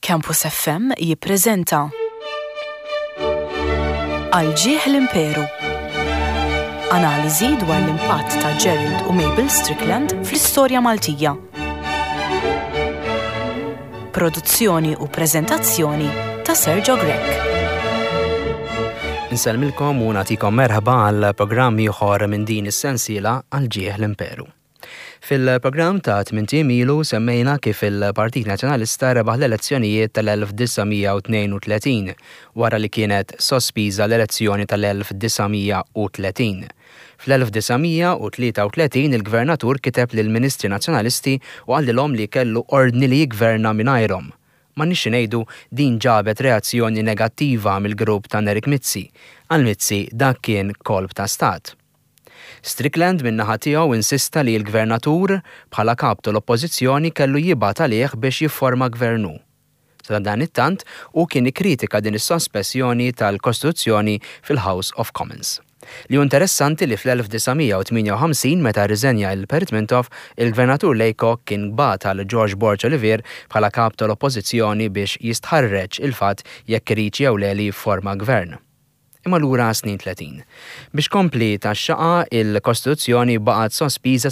Campus FM jippreżenta Għal ġieħ l-Imperu. Analiżi dwar l-impatt ta' Gerald u Mabel Strickland fl-istorja Maltija. Produzzjoni u preżentazzjoni ta' Sergio Grech. Nselmilkom u nagħtikom merħba għal programm ieħor minn din is-sensiela Għal ġieħ l-Imperu. Fil-programm ta' 8 ilu semmejna kif il-Partit Nazzjonalista rebaħ l-elezzjonijiet tal-1932 wara li kienet sospiża l-elezzjoni tal-1930. Fl-1933 il-Gvernatur kiteb lill-Ministri Nazzjonalisti u għallilhom li kellu ordni li jigverna mingħajrhom. Ma nixxi ngħidu din ġabet reazzjoni negattiva mill-grupp ta' Eric Mizzi. Għal Mizzi dak kien kolb ta' stat. Strickland min-naħa tiegħu insista li l-Gvernatur bħala kap tal-Oppożizzjoni kellu jibgħat għalih biex jifforma gvernu. Sa dan it-tant hu kien ikkritika din is-sospensjoni tal-Kostituzzjoni fil-House of Commons. Li interessanti li fl-1958 meta rriżenja l-Pertmentov, il-Gvernatur Laycock kien bagħat għal George Borch Olivier bħala kap tal-Oppożizzjoni biex jistħarreġ il-fatt jekk irid jew le li jifforma gvern. Imma lura snin 30. Biex kompli tax-xaqa il-Kostituzzjoni baqgħet sospiża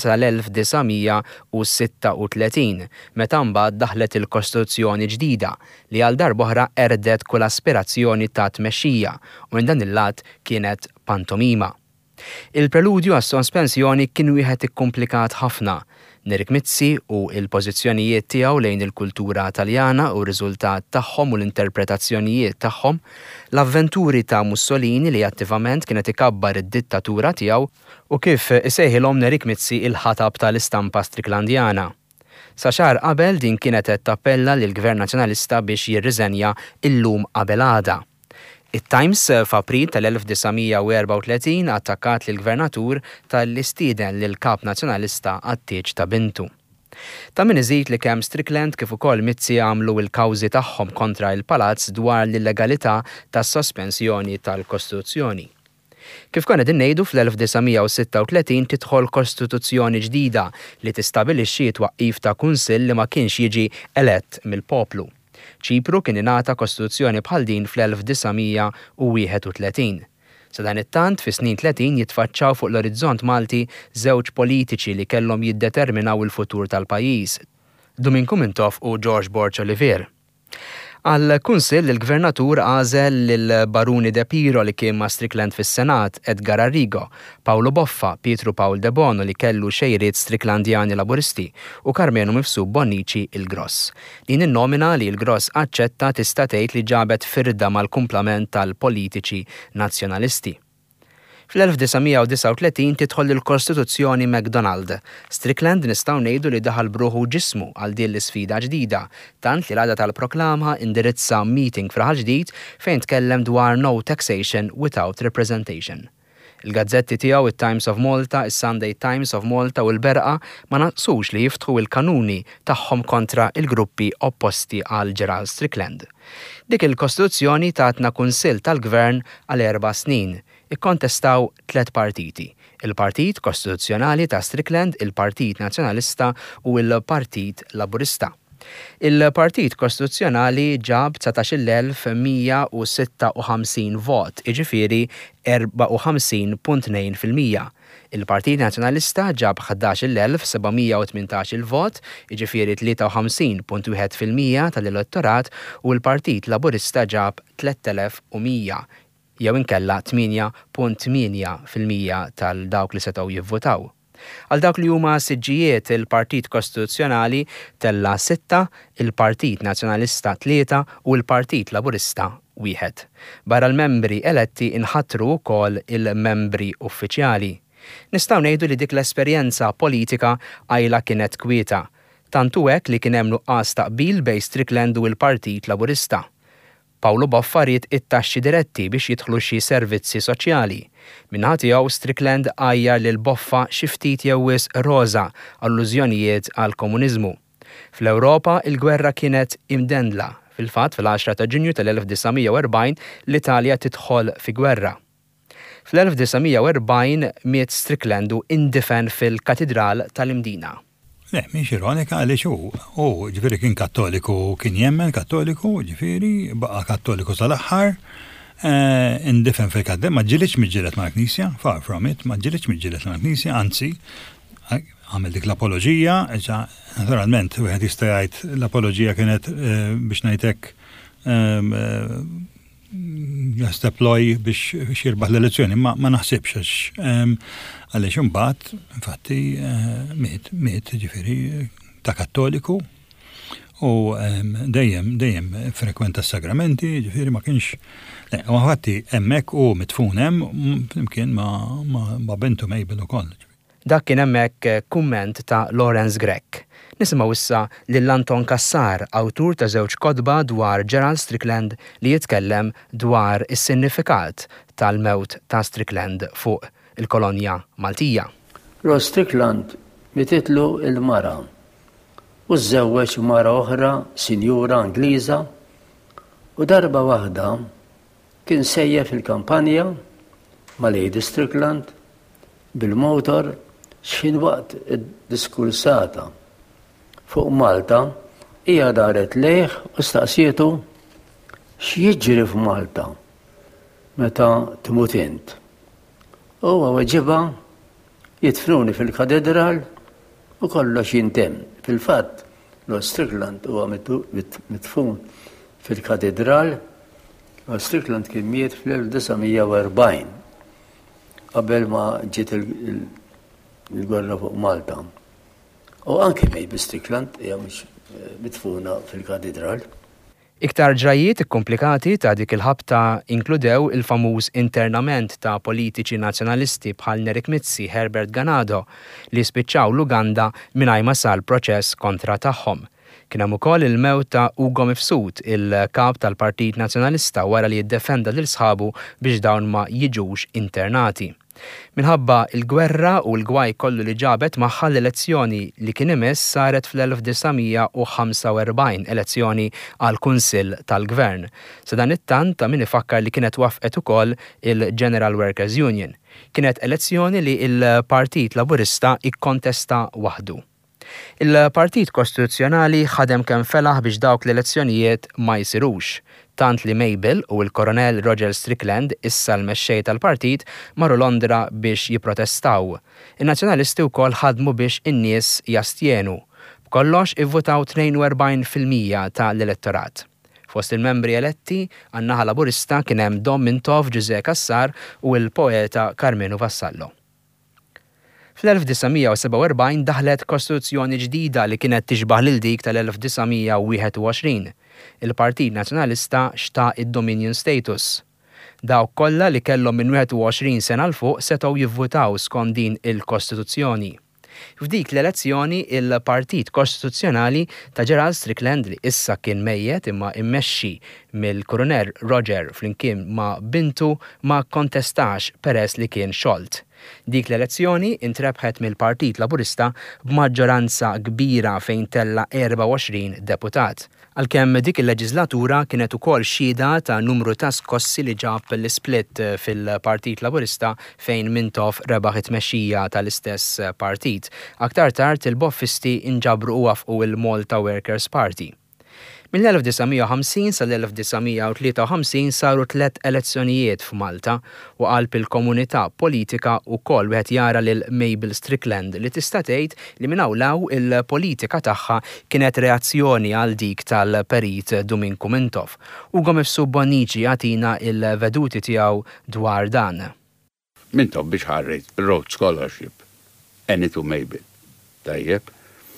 sal-1936 meta mbagħad daħlet il-Kostituzzjoni ġdida li għal darb'oħra erdet kull aspirazzjoni ta' tmexxija u minn dan il-lat kienet pantomima. Il-preludju għas-sospensjoni kien wieħed ikkomplikat ħafna. Eric Mizzi u il-pożizzjonijiet tiegħu lejn il-kultura Taljana u r-riżultat tagħhom u l-interpretazzjonijiet tagħhom, l-avventuri ta' Mussolini li attivament kienet ikabbar id-dittatura tiegħu u kif isejħilhom Eric Mizzi il-ħatab tal-istampa Stricklandjana. Sa xahar qabel din kienet qed tappella lill-Gvern Nazzjonalista biex jirriżenja illum qabel għada. It-Times f'April tal-1934 attakkat lill-Gvernatur tal-istieden lill-Kap Nazzjonalista għat-tieġ ta' bintu. Ta' min iżid li kemm Strickland kif ukoll Mizzi għamlu l-kawżi tagħhom kontra l-Palazz dwar l-illegalità tas-sospensjoni tal-Kostituzzjoni. Kif konna din ngħidu fl-1936 tidħol Kostituzzjoni ġdida li tistabilixxi twaqqif ta' kunsill li ma kienx jiġi elett mill-poplu. Ċipru kien ingħata Kostituzzjoni bħal din fl-1931. Sa dan it-tant fi snin 30 jitfaċċaw fuq l-orizzont Malti żewġ politiċi li kellhom jiddeterminaw il-futur tal-pajjiż, Domingo Mintoff u George Borch Olivier. Għall-Kunsill il-Gvernatur għażel lil-Baruni De Piro li kien ma' Strickland fis-Senat, Edgar Arrigo, Paolo Boffa, Pietro Paul De Bono li kellu xejriet Stricklandjani Laburisti u Carmenu Mifsud Bonnici il-Gross. Din in-nomina li l-Gross aċċetta tista' tgħid li ġabet firda mal-kumplament tal-politiċi nazzjonalisti. Fl-1939 tidħol il-Kostituzzjoni MacDonald. Strickland nistgħu ngħidu li daħal bruħu ġismu għal din l-isfida ġdida, tant li l-għada tal-proklama indirizza meeting fraħal ġdid fejn tkellem dwar no taxation without representation. Il-gazzetti tiegħu it-Times of Malta, is-Sunday Times of Malta u l-Berqa ma naqsux li jiftħu il-kanuni tagħhom kontra il-gruppi opposti għal Gerald Strickland. Dik il-Kostituzzjoni tatna kunsill tal-Gvern għal 4 snin. Ikkontestaw 3 partiti, il-Partit Kostituzzjonali ta' Strickland, il-Partit Nazzjonalista u il-Partit Laburista. Il-Partit Kostituzzjonali ġab 19,156 vot, iġifieri 54.2%. Il-Partit Nazzjonalista ġab 11,718 vot, iġifieri 53.1% tal-elettorat u l-Partit Laburista ġab 3,100. jew inkella 8.8% tal-dawk li setgħu jivvotaw. Għal dawk li huma siġġijiet il-Partit Kostituzzjonali tella 6, il-Partit Nazzjonalista 3 u l-Partit Laburista 1. Barra l-membri eletti inħattru wkoll il-membri uffiċjali. Nistgħu ngħidu li dik l-esperjenza politika għajla kienet kwieta, tantu hekk li kien hemm nuqqas taqbil bejn Strickland u l-Partit Laburista. Paolo Boffa ried it-taxxi diretti biex jidħlu xi servizzi soċjali. Minħa tiegħu Strickland għajjar lil Boffa xi ftit jew wisq roża allużjonijiet għall-komuniżmu. Fl-Ewropa il-gwerra kienet imdendla. Fil-fatt fil-10 ta' Ġunju tal-1940 l-Italja tidħol fi gwerra. Fl-1940 miet Strickland u indifen fil-Katedral tal-Imdina. Le, miex ironika għaliex u ġifieri kien Kattoliku, kien jemmen Kattoliku, ġifieri baqa' Kattoliku sal-aħħar, indifen fil-kaddem, ma ġilitx miġġieled mal-Knisja, far from it, ma ġilitx miġġieled mal-Knisja, anzi, għamel dik l-apoloġija, naturalment, wieħed jista' jgħid l-apoloġija kienet biex ngħidlek jasteploy biex jirbaħ l-elezzjoni, ma naħsibx għaliex imbagħad infatti miet ġifieri ta' Kattoliku u dejjem frekwenta s-sagramenti, ġifieri ma kienx u infatti hemmhekk u mitfun hemm flimkien ma' bintu Mabel ukoll. Dak kien hemmhekk kumment ta' Lawrence Gregg. Nisimgħu issa lil Anton Kassar, awtur ta' żewġ kotba dwar Gerald Strickland li jitkellem dwar is-sinifikat tal-mewt ta' Strickland fuq il-kolonja Maltija. Ross Strickland mititlu il-mara u żewweġ mara oħra sinjura Ingliża u darba waħda kien sejja fil-kampanja ma' Lady Strickland bil-motor x'in waqt id-diskursata fuq Malta hija daret lejh u staqsietu x'jiġri f'Malta meta tmut int. Huwa weġiba jitfruni fil-katedral u kollox jintemm. Fil-fatt, Lord Strickland huwa mitfun fil-katedral. Lord Strickland kien miet fl-1940 qabel ma ġiet il-gwerra fuq Malta. U anke Mabel Strickland hija mhux mitfuna fil-katedral. Iktar ġrajiet komplikati ta' dik il-ħabta inkludew il-famuż internament ta' politiċi nazzjonalisti bħal Nerik Mizzi, Herbert Ganado li spiċċaw l-Uganda mingħajr ma sar proċess kontra tagħhom. Kien hemm ukoll il-mewt ta' Ugo Mifsud, il-kap tal-Partit Nazzjonalista wara li jiddefenda lil sħabu biex dawn ma jiġux internati. Minħabba il-gwerra u l-gwaj kollu li ġabet magħha l-elezzjoni li kien imiss saret fl-1945 elezzjoni għal kunsill tal-Gvern. Sa dan it-tant ta' min ifakkar li kienet wafqet ukoll il-General Workers Union. Kienet elezzjoni li il-Partit Laburista ikkontesta waħdu. Il-Partit Kostituzzjonali ħadem kemm felaħ biex dawk l-elezzjonijiet ma jsirux. Tant li Mabel u l-Koronel Roger Strickland, issa l-mexxej tal-partit, marru Londra biex jipprotestaw. In-nazzjonalisti wkoll ħadmu biex in-nies jastjenu. B'kollox ivvutaw 42% tal-elettorat. Fost il-membri eletti għan-naħa Laburista kien hemm Dom Mintoff, Giuseppe Kassar u l-poeta Carmenu Vassallo. Fl-1947 daħlet kostituzzjoni ġdida li kienet tixbaħ lil dik tal-1921. Il-Partit Nazzjonalista xtaq id-Dominion Status. Dawk kollha li kellhom minn 21 sena l fuq setgħu jivvutaw skont din il-Kostituzzjoni. F'dik l-elezzjoni il-Partit Kostituzzjonali ta' Gerald Strickland li issa kien mejjet imma immexxi mill-Koronel Roger flimkien ma' bintu ma kontestax peress li kien xolt. Dik l-elezzjoni intrebħet mill-Partit Laburista b'maġġoranza kbira fejn tella 24 deputat. Għalkemm dik il-leġislatura kienet ukoll xhieda ta' numru ta' skossi li ġab l-split fil-Partit Laburista fejn Mintoff rebaħ it-tmexxija tal-istess partit. Aktar tard il-boffisti inġabru u wafqu il-Malta Workers' Party. Mill-1950 sal-1953 saru 3 elezzjonijiet f'Malta u qalb il-komunità politika wkoll wieħed jara lil Mabel Strickland li tista' tgħid li minn hawn il-politika tagħha kienet reazzjoni għal dik tal-perit Dominku Mintoff. Ugo Mifsud Bonnici jagħtina il-veduti tiegħu dwar dan. Mintoff biex ħarret Rhodes Scholarship to Mabel. Tajjeb.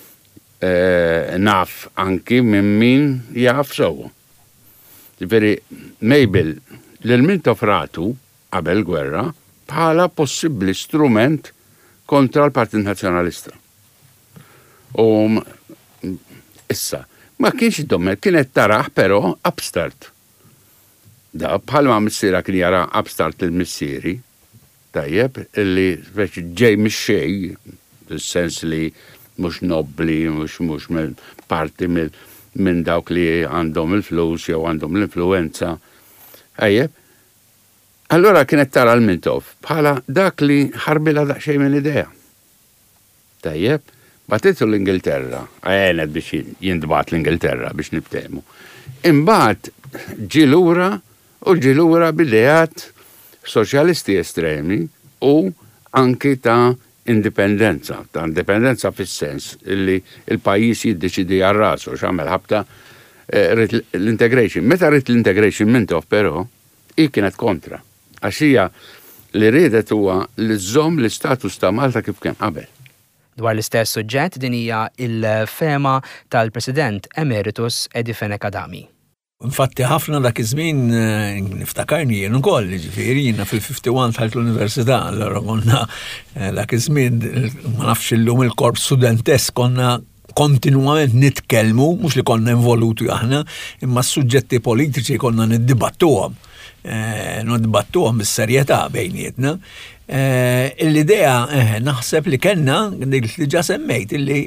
Naf anki minn min jaf sew. Ġifieri Mabel l-Mintoff ratu qabel gwerra bħala possibbli strument kontra l-Partit Nazzjonalista. U issa, ma kienx dommer, kienet taraħ però upstart. Da bħalma missiera kien jara upstart il-missieri, tajjeb, illi ġej mix-xej, fis-sens li mux nobli, mux parti minn dawk li għandhom il-flus jew għandhom l-influenza. Ejjeb. Allora kienet tara l-Mintoff bħala dak li ħarbila daqsxejn minn idea. Tajjeb, batitu l-Ingilterra, għenet biex jindbat l-Ingilterra biex nibtemu. Imbagħad ġilura bidejat soċjalisti estremi u anki ta' indipendenza fis-sens illi il-pajjiż jiddeċidi għar-rasu x'għamel ħabta l-integration. Meta rrit l-integration Mintoff però hi kienet kontra. Għax hija li riedet huwa li żomm l-istatus ta' Malta kif kien qabel. Dwar l-istess suġġett din hija il-fema tal-President Emeritus Edi Fenek Adami. Infatti ħafna dak iż-żmien niftakarni jien ukoll, ġifieri jiena fil-51 tħalt l-università, allura konna dak iż-żmien ma nafx illum il-korp studentess konna kontinwament nitkellmu, mhux li konna involuti aħna, imma s-suġġetti politiċi konna niddibattuhom. Niddibattuhom bis-serjetà bejnietna. L-idea naħseb li kellna dik li ġa semmejt illi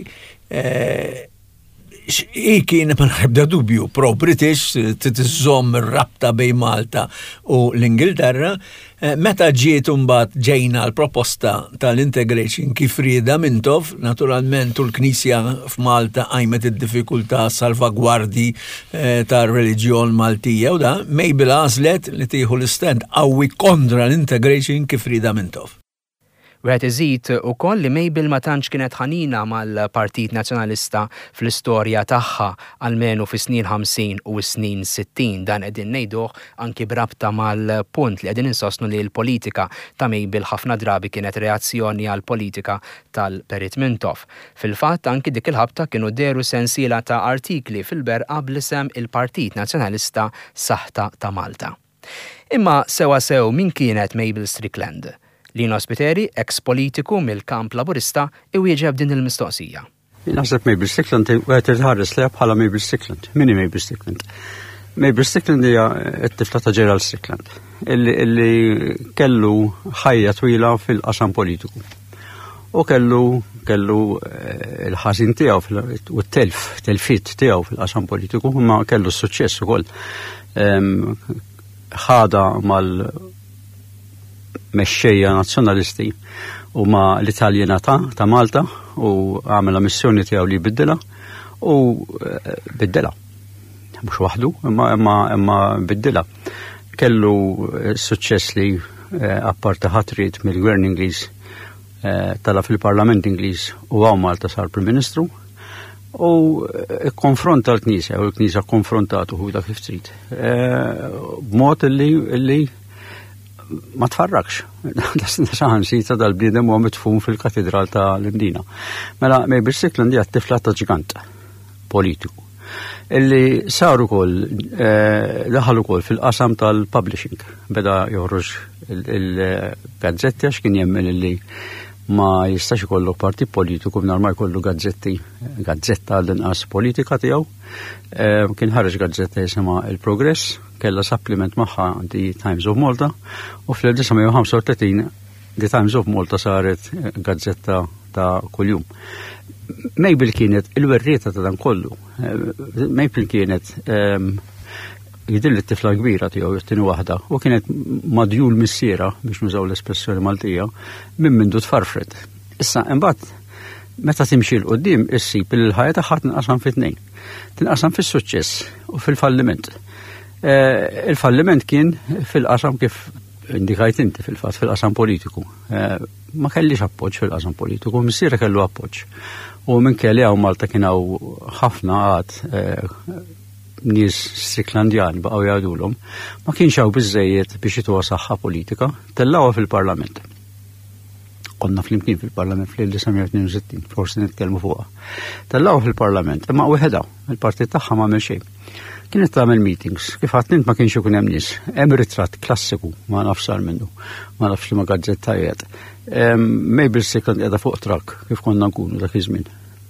kien ma nħebda dubju pro-British titiżomm ir-rabta bejn Malta u l-Ingilterra, meta ġiet imbagħad ġejna l-proposta tal-integration kif rieda Mintoff, naturalment u l-Knisja f'Malta qajmet id-diffikultà salvagwardi tar-reliġjon Maltija u da Mabel għażlet li tieħu l-istent qawwi kontra l-integration kif rieda Mintoff. Wieħed iżid ukoll li Mabel ma tantx kienet ħanina mal-Partit Nazzjonalista fl-istorja tagħha almenu fis-snin 50 u s-snin 60 dan qegħdin ngħiduh anki brabta mal-punt li qegħdin insostnu li l-politika ta' Mabel ħafna drabi kienet reazzjoni għal politika tal-Perit Mintoff. Fil-fatt anki dik il-ħabta kienu deru sensiela ta' artikli fil-berqa bl-isem il-Partit Nazzjonalista Saħta ta' Malta. Imma sewa min kienet Mabel Strickland? Lino Spiteri, ex-politiku mill-kamp laburista, iwieġeb din il-mistoqsija. Naħseb Mabel Strickland għet irħares li bħala Mabel Strickland. Mini Mabel Strickland? Mabel Strickland hija t-tifla ta' Gerald Strickland, illi kellu ħajja twila fil-qasam politiku. U kellu il-ħażin tiegħu u t-telfit tiegħu fil-qasam politiku, ma kellu s-suċċess ukoll. Ħada mexxejja nazzjonalisti u ma l-Italjana ta' Malta u għamela missjoni tiegħu li biddela mhux waħdu imma biddela. Kellu suċċess li apparti ħatrit mill-Gvern Ingliż tala fil-Parlament Ingliż u għaw Malta sar Prim Ministru u konfronta l-Knisja u l-Knisja konfrontatu hu dak kif trid. B'mod illi ma tfarrakx. Saħan sita dal-bniedem u mitfun fil-katedral ta' l-Mdina. Mela Mabel Strickland hija t-tifla ta' ġigant politiku. Illi saru kol, daħalu kol fil-qasam tal-publishing. Beda joħroġ il-gazzetti għax kien jemmen illi ma jistax ikollok parti politiku b'nar ma jkollu gazzetta għal-inqas politika tiegħu. Kien ħareġ gazzetta jisimha Il-Progress, kella supplement magħha The Times of Malta u fl-1935 The Times of Malta saret gazzetta ta' kuljum. Mabel kienet il-werrieta ta' dan kollu. Mabel kienet jidil it-tifla kbira tiegħu it-tieni waħda u kienet madjul missiera biex nużaw l-espressjoni Maltija minn mindu tfarfret. Issa imbagħad meta timxi l qudiem issib il-ħajja tagħha tinqasam fit-tnejn. Tinqasam fis-suċċess u fil-falliment. Il-falliment kien fil-qasam kif indikajt inti fil-fatt fil-qasam politiku. Ma kellix appoġġ fil-qasam politiku, missiera kellu appoġġ. U minn kelli hawn Malta kien hawn ħafna għad nies Stricklandjani baqgħu jgħidulhom, ma kienx hawn biżżejjed biex jituha saħħa politika, tellawha fil-Parlament. Konna flimkien fil-Parlament fl-1962, forsi nitkellmu fuqha. Tellawha fil-Parlament, imma weħeda, il-partit tagħha m'għamel xejn. Kienet tagħmel meetings, kif għadt ma kienx ikun hemm nies. Hemm ritratt klassiku, ma nafx sar minnu, ma nafx li ma gazzettajiet. Mabel Strickland qiegħda fuq trakk kif konna nkunu dak iż-żmien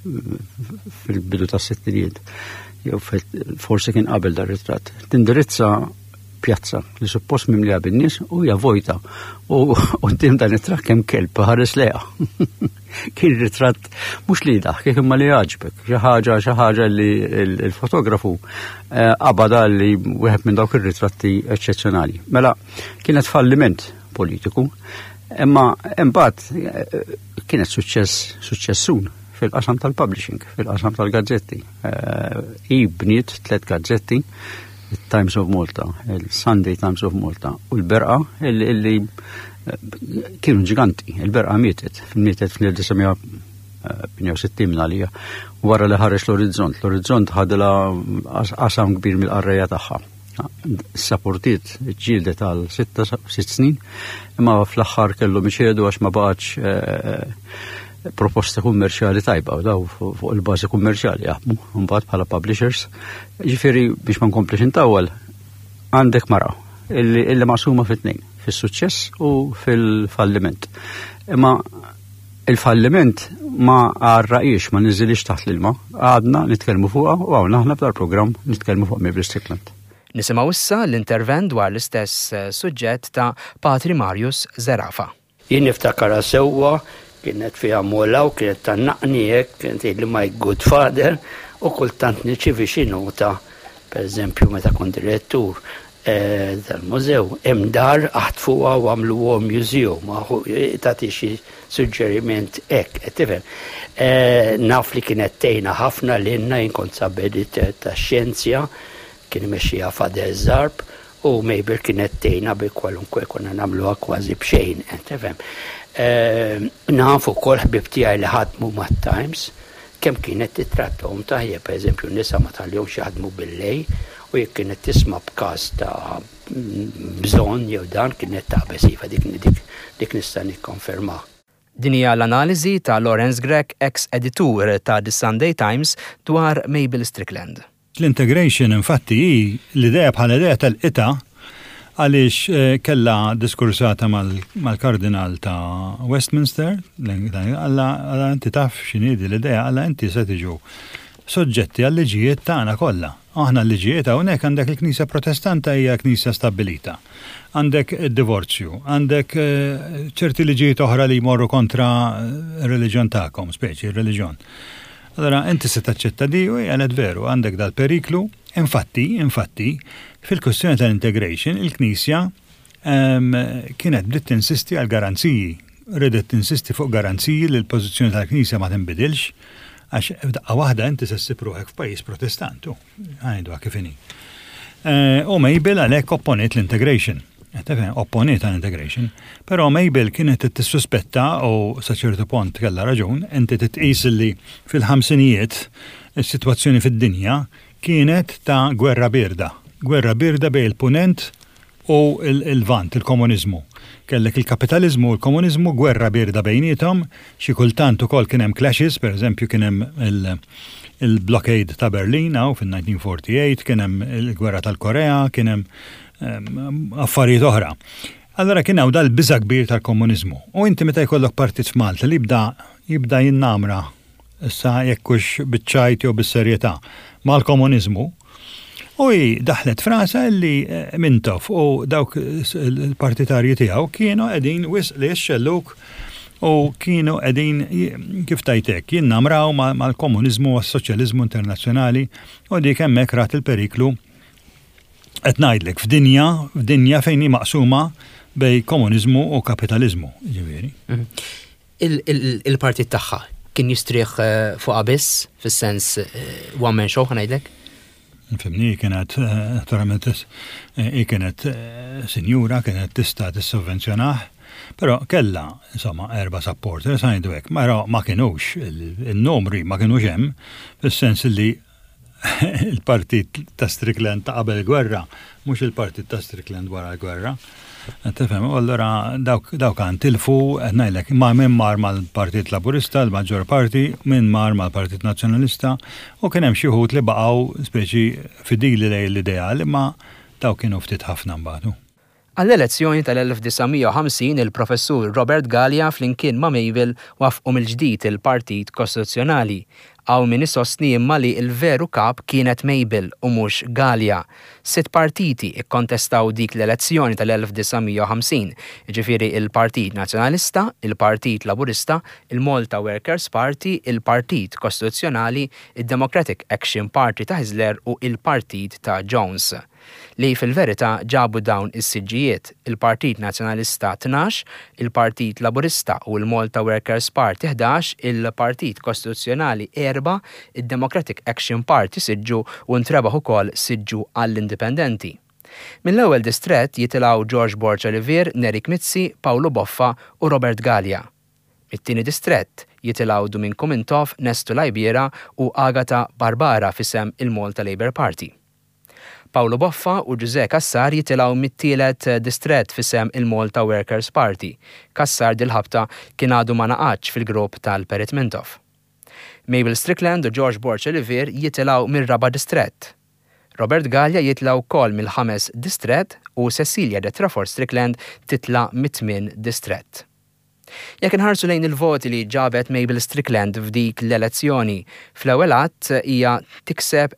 fil-bidu tas-sittinijiet. Jew forsi kien qabel dar ritratt. Tindirizza pjazza li suppost mimliha bin-nies u hija vojta. U qudiem dan it-trakk hemm kelb ħares leha. Kien ritratt mhux li daħkek imma li jagħġbek. Xi ħaġa li l-fotografu qabada li wieħed minn dawk ir-ritratti eċċezzjonali. Mela kienet falliment politiku, imma imbagħad kienet suċċessun fil-qasam tal-publishing, fil-qasam tal-gazzetti. Bniet 3 gazzetti, il-Times of Malta, il-Sunday Times of Malta u l-Berqa illi kienu ġiganti. Il-Berqa mietet fil-1960 għalija wara li ħareġ l-Orizzont. L-Orizzont ħadela qasam kbir mill-qarrejja tagħha. Sapportiet ġildet għal 6 snin, imma fl-aħħar kellu miċedu għax ma baqgħetx proposta kummerċjali tajba u daw fuq il-bażi kummerċjali jaħdmu mbagħad bħala publishers. Ġifieri biex ma nkomplix intawwal għandek mara illi maqsuma fit-tnejn, fis-suċċess u fil-falliment. Imma il-falliment ma għarraqiex, ma niżilix taħt l-ilma, għadna nitkellmu fuqha u hawn aħna b'dal-programm nitkellmu fuq Mabel Strickland. Nisimgħu issa l-intervent dwar l-istess suġġett ta' Patri Marius Zerafa. Jien niftakara sewwa kienet fiha mola u kienet tannaqni hekk, kienet li my good father u kultant niċċievi xi nota, pereżempju meta kont direttur tal-mużew, hemm dar aħt fuqha u għamlu war museum, tagħti xi suġġeriment hekk, qed tifhem. Naf li kienet tgħinna ħafna lilna jien kont sabedit tax-xjenzja, kien imexxija Fader Zarb u Mabel kienet tgħinna bi kwalunkwe konna nagħmluha kważi b'xejn, qed tifhem. Nafu wkoll ħbib tiegħi li ħadmu mat-Times kemm kienet titrattahom tajjeb, pereżempju nisa ma tal-jomx jaħdmu bil-lejl u jekk kienet tisma' b'każ ta' bżonn jew dan kienet taqbes iva dik nista' nikkonferma. Din hija l-analiżi ta' Lawrence Gregg, ex-editur ta' The Sunday Times dwar Mabel Strickland. L-integration infatti l-idea bħala idea tal-qita għaliex kella diskursata mal-kardinal ta' Westminster, għalla inti taf x'inhi l-idea, għalla inti se tiġu soġġetti għal-liġijiet tagħna kollha. Aħna l-liġijiet hawnhekk għandek il-Knisja Protestanta hija Knisja stabbilita. Għandek id-divorzju, għandek ċerti liġijiet oħra li jmorru kontra r-reliġjon tagħkom, speċi r-reliġjon. Allora, inti se taċċetta di u għanet veru, għandek dal-periklu. Infatti, fil-kwestjoni tal-integration, il-Knisja kienet bdiet tinsisti għal garanziji, redet tinsisti fuq garanziji li l-pożizzjoni tal-Knisja ma tinbidilx, għax daqqa waħda inti se ssibruħek f'pajjiż protestantu, għajdu kif inhi. U Mabel għalhekk opponiet l-integration. Opponiet għal-integration, però Mabel kienet tissuspetta u sa ċertu punt kellha raġun, inti titqis li fil-ħamsinijiet is-sitwazzjoni fid-dinja kienet ta' gwerra birda bejn il-punent u il-vant, il-komuniżmu. Kellek il-kapitalizmu u l-komuniżmu gwerra birda bejnietom, xi kultant ukoll kien hemm clashes, pereżempju kien hemm il-blockade ta' Berlin fin-1948, kien hemm il-gwerra tal-Korea, kien hemm affarijiet oħra. Allora kien hawn dal-biża' kbir tal-komuniżmu. U inti meta jkollok partit f'Malta li jibda jinnamra issa jekkux biċ-ċajt jew bis-serjetà mal-komuniżmu, u daħlet frasa li mintof u dawk il-partitarji tiegħu kienu qegħdin wisq li jxelluk u kienu qegħdin kif tajtek jinnamraw mal-komuniżmu u s-soċjaliżmu internazzjonali u dik hemmhekk rat il-periklu qed ngħidlek f'dinja fejn hi maqsuma bej komuniżmu u kapitaliżmu, ġifieri. Il-partit tagħha kien jistrieħ fuqha biss fis-sens one man show ngħidlek? Fimni kienet naturalment kienet sinjura kienet tista' tissovvenzjonah, però kellha insomma 4 supporters ngħidu hekk, ma kinux in-numri ma kinux hemm fis-sens li il-partit ta' Strickland ta' qabel il-gwerra, mhux il-partit ta' Strickland wara l-gwerra. Tifhem, allura dawk kan tilfu ngħidlek ma' min mar mal-Partit Laburista, l-Maġġor Parti, min mar mal-Partit Nazzjonalista, u kien hemm xi wħud li baqgħu speċi fidili lejn l-ideali, ma dawk kienu ftit ħafna mbagħad. Għall-elezzjoni tal-1950 il-professur Robert Gallia flimkien ma' Mabel wafqu mill-ġdid il-Partit Kostituzzjonali. Għaw min isostni imma li il-veru kap kienet Mabel u mhux Gallia. 6 partiti ikkontestaw dik l-elezzjoni tal-1950, ġifieri il-Partit Nazzjonalista, il-Partit Laburista, il-Malta Workers Party, il-Partit Kostituzzjonali, il-Democratic Action Party ta' Hitler u il-Partit ta' Jones. li fil-verità ġabu dawn is-siġġijiet il-Partit Nazzjonalista 12, il-Partit Laburista u l-Malta Workers Party 11, il-Partit Kostituzzjonali 4, il-Democratic Action Party siġġu u ntrebaħ ukoll siġġu għall-Indipendenti. Mill-ewwel distrett jitilgħu George Borch Olivier, Nerik Mizzi, Paolo Boffa u Robert Gallia. Mit-tieni distrett jitilgħu Domingo Mintoff, Nesto Lajbiera u Agata Barbara fisem il-Malta Labour Party. Paolo Boffa u Giuseppe Kassar jitilgħu mit-tielet distrett fisem il-Malta Workers Party. Kassar dil-ħabta kien għadu ma naqgħadx fil-grupp tal-Perit Mintoff. Mabel Strickland u George Borch Olivier jitilgħu mir-raba distrett. Robert Gallia jitlgħu wkoll mill-5 distrett u Cecilia de Trafford Strickland titla' mit-8 distrett. Jekk inħarsu lejn il-voti li ġabet Mabel Strickland f'dik l-elezzjoni, fl-ewwel att hija tikseb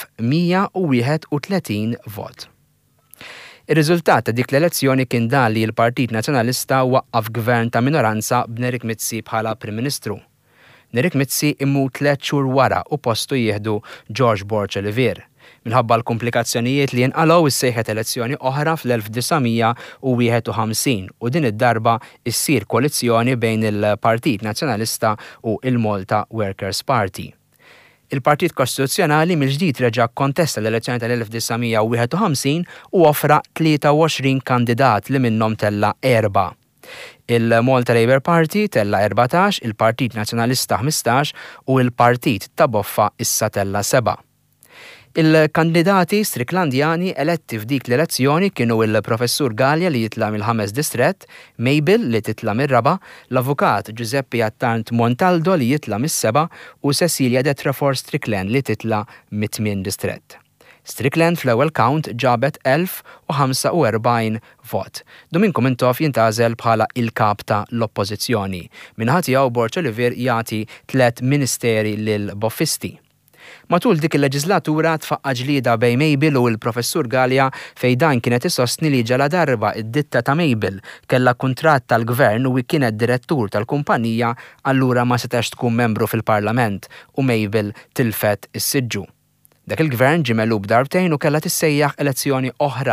1131 vot. Ir-riżultat ta' dik l-elezzjoni kien dan li l-Partit Nazzjonalista waqqaf gvern ta' minoranza b'Nerik Mizzi bħala Prim Ministru. Nerik Mizzi immut 3 xhur wara u postu jieħdu George Borch Olivier. Minħabba l-komplikazzjonijiet li jinqalgħu issejħet elezzjoni oħra fl-1951 u din id-darba issir koalizzjoni bejn il-Partit Nazzjonalista u il-Malta Workers Party. Il-Partit Kostituzzjonali mill-ġdid reġa' kontesta l-elezzjoni tal-1951 u offra 23 kandidat li minnhom tella 4. Il-Malta Labour Party tella 14, il-Partit Nazzjonalista 15 u il-Partit ta' Boffa issa tella 7. Il-kandidati Stricklandjani eletti f'dik l-elezzjoni kienu il-Professur Gallia li jitla' mill-5 distrett, Mabel li titla' mir-raba, l-Avukat Giuseppe Attant Montaldo li jitla' mis-7 u Cecilia de Trafford Strickland li titla' mit-8 distrett. Strickland fl-ewwel count ġabet 1045 vot. Domingo Mintoff jintażel bħala il-kap ta' l-oppożizzjoni. Minħat tiegħu Borch Olivier jagħti 3 ministeri lil boffisti. Matul dik il-leġislatura tfaqqa ġlieda bejn Mabel u l-Professur Gallia fejn dan kienet isostni li ġala darba id-ditta ta' Mabel kellha kuntratt tal-gvern u kienet direttur tal-kumpanija allura ma setax tkun membru fil-Parlament u Mabel tilfet is-siġġu. Dak il-gvern ġie megħlub darbtejn u kellha tissejjaħ elezzjoni oħra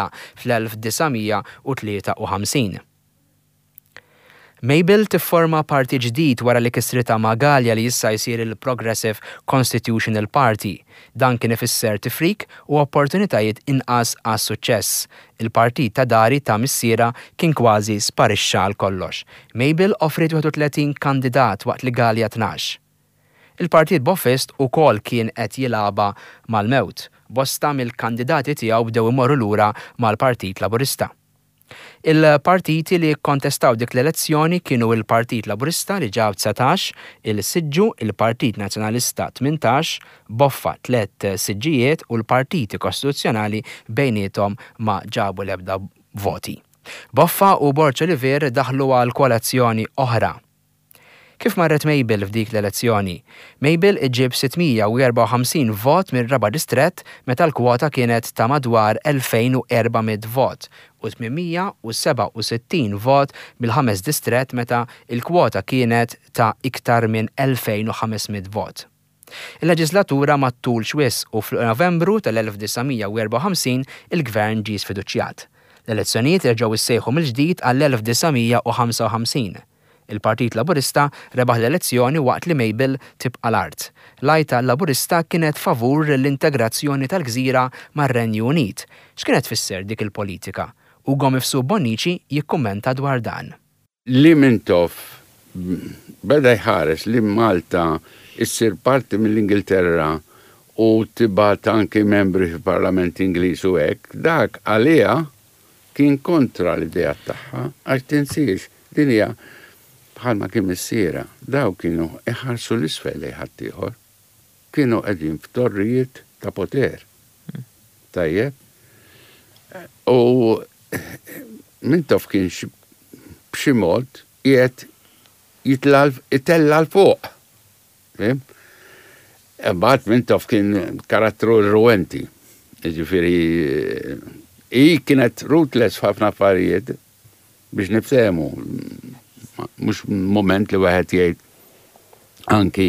fl-1953. Mabel tifforma parti ġdid wara li kisrita ma' Gallia li issa jsir il-Progressive Constitutional Party. Dan kien ifisser tifrik u opportunitajiet inqas għas suċċess. Il-partit ta' dari ta' missiera kien kważi sparixxa għal kollox. Mabel offrit 31 kandidat waqt li Gallia 12. Il-Partit Boffist ukoll kien qed jilagħba mal-mewt. Bosta mill-kandidati tiegħu bdew imorru lura mal-Partit Laburista. Il-partiti li kontestaw dik l-elezzjoni kienu il-Partit Laburista li ġab 19, il-Siġġu, il-Partit Nazzjonalista 18, Boffa 3 siġġijiet u l-Partiti Kostituzzjonali bejniethom ma ġabu l-ebda voti. Boffa u Borch Olivier daħlu għal koalizzjoni oħra. Kif marret Mabel f'dik l-elezzjoni? Mabel iġġib 654 vot mir-raba distrett meta l-kwota kienet ta' madwar 2400 vot u 867 vot bil-5 distrett meta il-kwota kienet ta' iktar minn 2500 vot. Il-leġislatura ma ttulx wisq u f'Novembru tal-1954 il-gvern ġie sfiduċjat. L-elezzjonijiet irġgħu issejħu mill-ġdid għall-1955. Il-Partit Laburista rebaħ l-elezzjoni waqt li Mabel tibqa' l-art. L-għajta Laburista kienet favur l-integrazzjoni tal-Gżira mar-Renju Unit. X'kienet tfisser dik il-politika? Ugo Mifsud Bonnici jikkummenta dwar dan. Li Mintoff beda jħares li Malta issir parti mill-Ingilterra u tibat anke membri fil-Parlament Ingliż u hekk, dak għaliha kien kontra l-idea tagħha għax tinsiex din hija bħalma kien missiera, daw kienu iħarsu l-isfel ħaddieħor, kienu qegħdin f'torrijiet ta' poter. Tajjeb. U Mintoff kien b'xi mod qiegħed jitella l-fuq. Mbagħad Mintoff kien karattru rruwenti. Jiġifieri kienet ruthless f'ħafna affarijiet biex niftehmu. Mux moment li waħed jgħid anki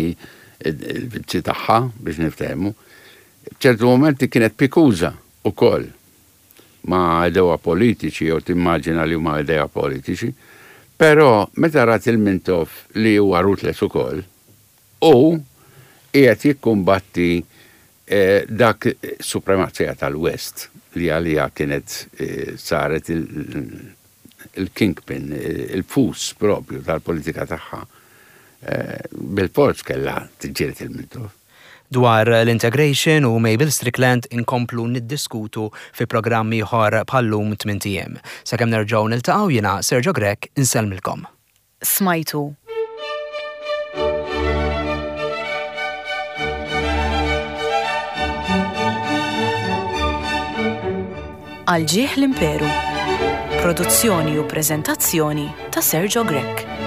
il-vizzi tagħha biex niftehmu. ċertu momenti kienet pikuża ukoll. ma' idewa politiċi u timmaġina li huma ideja politiċi, però meta rat il-Mintoff li huwa rutles ukoll u qiegħed jikkumbatti dak supremazija tal-West li għalija kienet saret il-kingpin, il-fus propju tal-politika tagħha. Bil-forz kellha tiġġieled il-Mintoff. Dwar l-integration u Mabel Strickland inkomplu niddiskutu fi programmi ħor bħallum 8 PM. Sakemm nerġgħu niltaqgħu jiena Sergio Grek insellmilkom. Smajtu. Għal ġieħ l-Imperu. Produzzjoni u preżentazzjoni ta' Sergio Grek.